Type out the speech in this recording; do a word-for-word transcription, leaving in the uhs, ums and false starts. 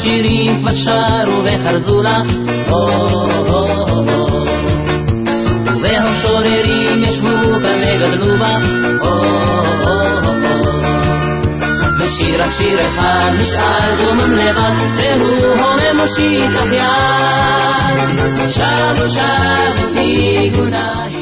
שירים כבר שרו וחרזו לה, והמשוררים ישבו כאן וגדלו בה, ושיר רק שיר אחד נשאר דומם לבד, והוא הומם מושיט לך יד, שבו שבו ניגוני